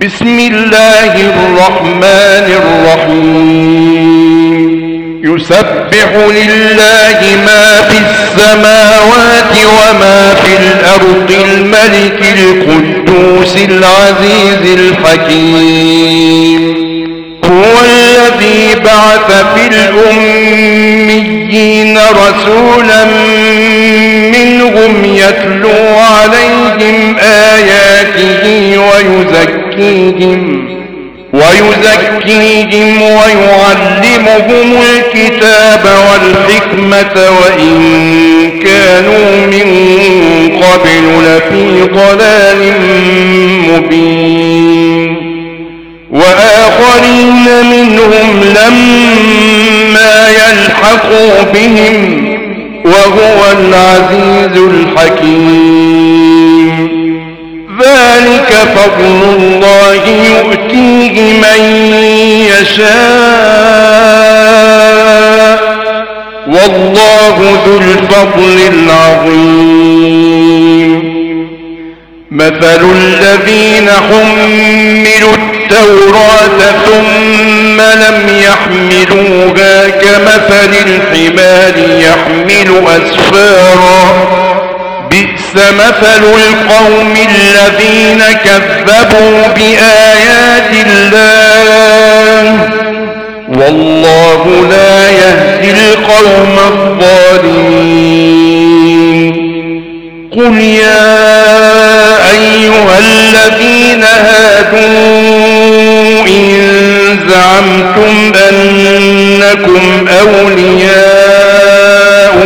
بسم الله الرحمن الرحيم. يسبح لله ما في السماوات وما في الأرض الملك القدوس العزيز الحكيم. هو الذي بعث في الأميين رسولا منهم يتلو عليهم آياته ويزكيهم ويعلمهم الكتاب والحكمة وإن كانوا من قبل لفي ضلال مبين. وآخرين منهم لما يلحقوا بهم وهو العزيز الحكيم. ذلك فضل الله يؤتيه من يشاء والله ذو الفضل العظيم. مثل الذين حملوا التوراة ثم لم يحملوها كمثل الحمار يحمل أسفارا بئس مثل القوم الذين كذبوا بآيات الله والله لا يهدي القوم الظالمين. قل يا أيها الذين هادوا إن زعمتم أنكم أولياء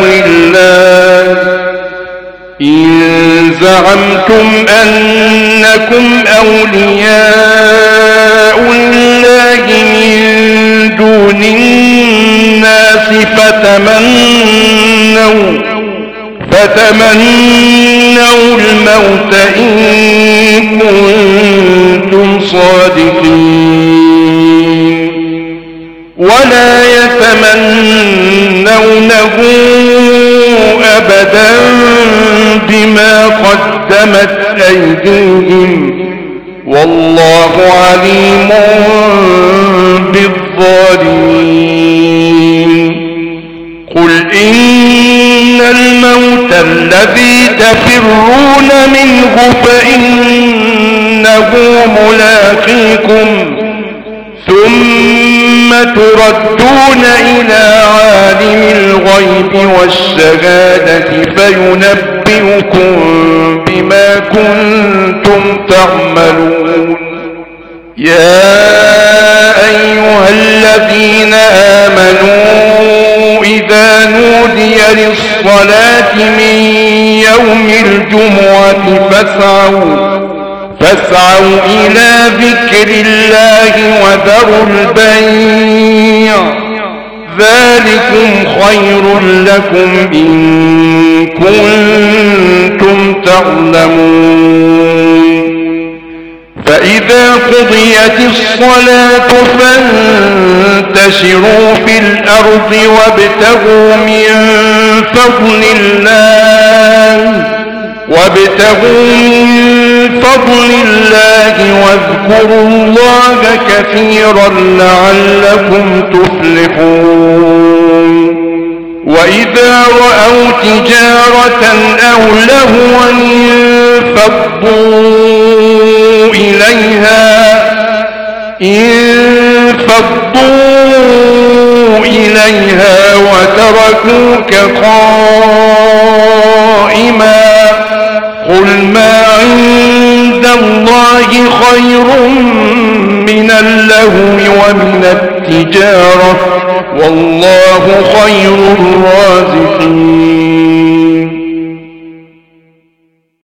لله من دون الناس فتمنوا الموت إن كنتم صادقين ولا يتمنونه أبدا بما قدمت أيديهم والله عليم بالظالمين. قل إن الموت الذي تفرون منه فإنه ملاقيكم ثم تردون إلى عالم الغيب والشهادة فينبئكم بما كنتم تعملون. يا أيها الذين آمنوا إذا نودي للصلاة من يوم الجمعة فاسعوا إلى ذكر الله وذروا البيع ذلكم خير لكم إن كنتم تعلمون. فإذا قضيت الصلاة فانتشروا في الأرض وابتغوا من فضل الله واذكروا الله كثيرا لعلكم تفلحون. وإذا رأوا تجارة أو لهوا انفضوا إليها وتركوك قائما. قل ما عند الله خير من اللهو ومن التجارة والله خير الرازقين.